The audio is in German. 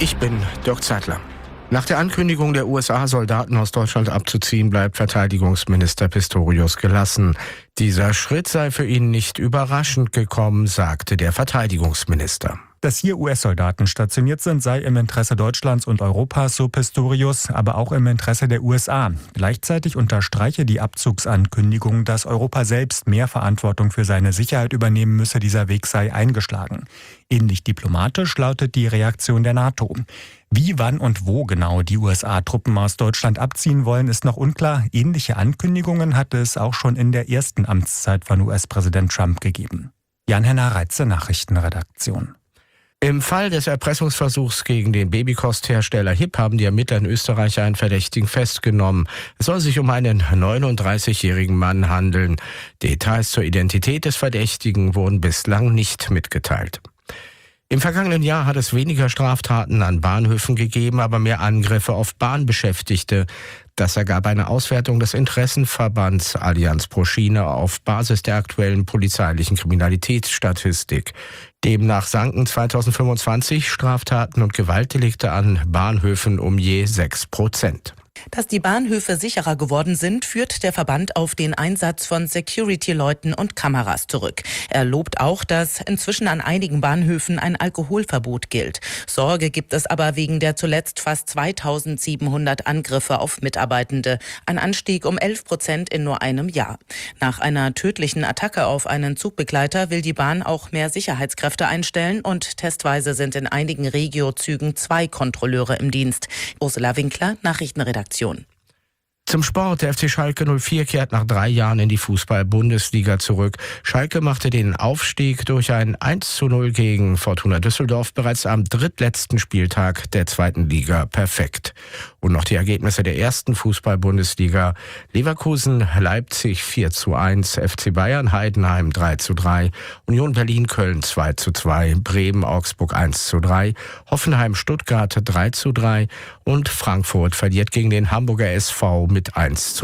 Ich bin Dirk Zeitler. Nach der Ankündigung der USA, Soldaten aus Deutschland abzuziehen, bleibt Verteidigungsminister Pistorius gelassen. Dieser Schritt sei für ihn nicht überraschend gekommen, sagte der Verteidigungsminister. Dass hier US-Soldaten stationiert sind, sei im Interesse Deutschlands und Europas, so Pistorius, aber auch im Interesse der USA. Gleichzeitig unterstreiche die Abzugsankündigung, dass Europa selbst mehr Verantwortung für seine Sicherheit übernehmen müsse. Dieser Weg sei eingeschlagen. Ähnlich diplomatisch lautet die Reaktion der NATO. Wie, wann und wo genau die USA Truppen aus Deutschland abziehen wollen, ist noch unklar. Ähnliche Ankündigungen hatte es auch schon in der ersten Amtszeit von US-Präsident Trump gegeben. Jan-Henner Reitze, Nachrichtenredaktion. Im Fall des Erpressungsversuchs gegen den Babykosthersteller HIP haben die Ermittler in Österreich einen Verdächtigen festgenommen. Es soll sich um einen 39-jährigen Mann handeln. Details zur Identität des Verdächtigen wurden bislang nicht mitgeteilt. Im vergangenen Jahr hat es weniger Straftaten an Bahnhöfen gegeben, aber mehr Angriffe auf Bahnbeschäftigte. Das ergab eine Auswertung des Interessenverbands Allianz pro Schiene auf Basis der aktuellen polizeilichen Kriminalitätsstatistik. Demnach sanken 2025 Straftaten und Gewaltdelikte an Bahnhöfen um je 6%. Dass die Bahnhöfe sicherer geworden sind, führt der Verband auf den Einsatz von Security-Leuten und Kameras zurück. Er lobt auch, dass inzwischen an einigen Bahnhöfen ein Alkoholverbot gilt. Sorge gibt es aber wegen der zuletzt fast 2700 Angriffe auf Mitarbeitende. Ein Anstieg um 11% in nur einem Jahr. Nach einer tödlichen Attacke auf einen Zugbegleiter will die Bahn auch mehr Sicherheitskräfte einstellen und testweise sind in einigen Regio-Zügen 2 Kontrolleure im Dienst. Ursula Winkler, Nachrichtenredaktion. Zum Sport. Der FC Schalke 04 kehrt nach 3 Jahren in die Fußball-Bundesliga zurück. Schalke machte den Aufstieg durch ein 1:0 gegen Fortuna Düsseldorf bereits am drittletzten Spieltag der 2. Liga perfekt. Und noch die Ergebnisse der ersten Fußball-Bundesliga. Leverkusen, Leipzig 4:1, FC Bayern, Heidenheim 3:3, Union Berlin, Köln 2:2, Bremen, Augsburg 1:3, Hoffenheim, Stuttgart 3:3 und Frankfurt verliert gegen den Hamburger SV mit 1:0.